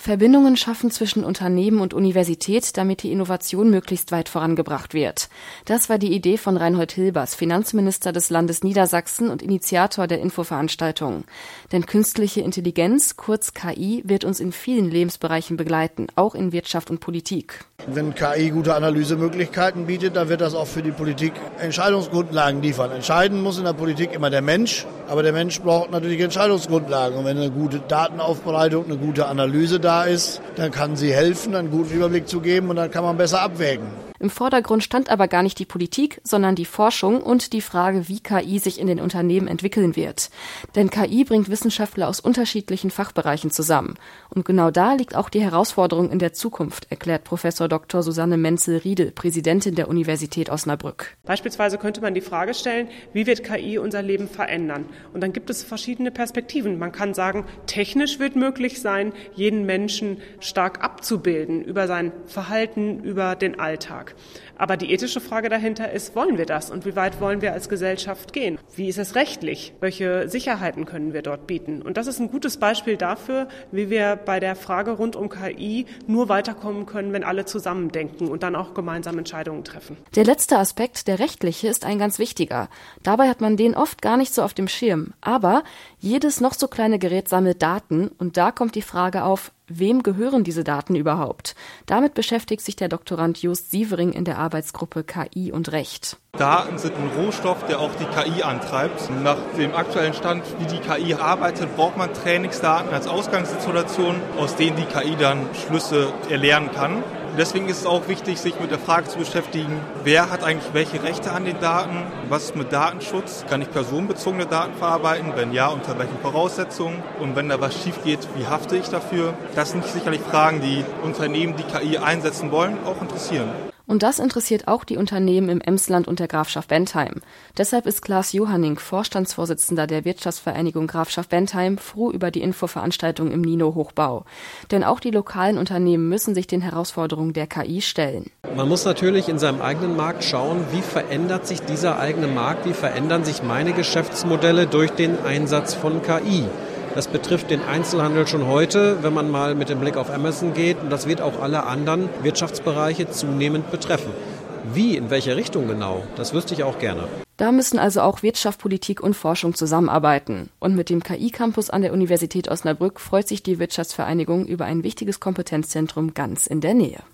Verbindungen schaffen zwischen Unternehmen und Universität, damit die Innovation möglichst weit vorangebracht wird. Das war die Idee von Reinhold Hilbers, Finanzminister des Landes Niedersachsen und Initiator der Infoveranstaltung. Denn künstliche Intelligenz, kurz KI, wird uns in vielen Lebensbereichen begleiten, auch in Wirtschaft und Politik. Wenn KI gute Analysemöglichkeiten bietet, dann wird das auch für die Politik Entscheidungsgrundlagen liefern. Entscheiden muss in der Politik immer der Mensch, aber der Mensch braucht natürlich Entscheidungsgrundlagen. Und wenn eine gute Datenaufbereitung, eine gute Analyse da ist, dann kann sie helfen, einen guten Überblick zu geben und dann kann man besser abwägen. Im Vordergrund stand aber gar nicht die Politik, sondern die Forschung und die Frage, wie KI sich in den Unternehmen entwickeln wird. Denn KI bringt Wissenschaftler aus unterschiedlichen Fachbereichen zusammen. Und genau da liegt auch die Herausforderung in der Zukunft, erklärt Professor Dr. Susanne Menzel-Riedel, Präsidentin der Universität Osnabrück. Beispielsweise könnte man die Frage stellen, wie wird KI unser Leben verändern? Und dann gibt es verschiedene Perspektiven. Man kann sagen, technisch wird möglich sein, jeden Menschen stark abzubilden über sein Verhalten, über den Alltag. Aber die ethische Frage dahinter ist, wollen wir das und wie weit wollen wir als Gesellschaft gehen? Wie ist es rechtlich? Welche Sicherheiten können wir dort bieten? Und das ist ein gutes Beispiel dafür, wie wir bei der Frage rund um KI nur weiterkommen können, wenn alle zusammen denken und dann auch gemeinsam Entscheidungen treffen. Der letzte Aspekt, der rechtliche, ist ein ganz wichtiger. Dabei hat man den oft gar nicht so auf dem Schirm. Aber jedes noch so kleine Gerät sammelt Daten und da kommt die Frage auf, wem gehören diese Daten überhaupt? Damit beschäftigt sich der Doktorand Jost Sievering in der Arbeitsgruppe KI und Recht. Daten sind ein Rohstoff, der auch die KI antreibt. Nach dem aktuellen Stand, wie die KI arbeitet, braucht man Trainingsdaten als Ausgangssituation, aus denen die KI dann Schlüsse erlernen kann. Deswegen ist es auch wichtig, sich mit der Frage zu beschäftigen, wer hat eigentlich welche Rechte an den Daten, was ist mit Datenschutz, kann ich personenbezogene Daten verarbeiten, wenn ja, unter welchen Voraussetzungen und wenn da was schief geht, wie hafte ich dafür? Das sind sicherlich Fragen, die Unternehmen, die KI einsetzen wollen, auch interessieren. Und das interessiert auch die Unternehmen im Emsland und der Grafschaft Bentheim. Deshalb ist Klaas Johanning, Vorstandsvorsitzender der Wirtschaftsvereinigung Grafschaft Bentheim, froh über die Infoveranstaltung im Nino-Hochbau. Denn auch die lokalen Unternehmen müssen sich den Herausforderungen der KI stellen. Man muss natürlich in seinem eigenen Markt schauen, wie verändert sich dieser eigene Markt, wie verändern sich meine Geschäftsmodelle durch den Einsatz von KI. Das betrifft den Einzelhandel schon heute, wenn man mal mit dem Blick auf Amazon geht. Und das wird auch alle anderen Wirtschaftsbereiche zunehmend betreffen. Wie, in welche Richtung genau, das wüsste ich auch gerne. Da müssen also auch Wirtschaft, Politik und Forschung zusammenarbeiten. Und mit dem KI-Campus an der Universität Osnabrück freut sich die Wirtschaftsvereinigung über ein wichtiges Kompetenzzentrum ganz in der Nähe.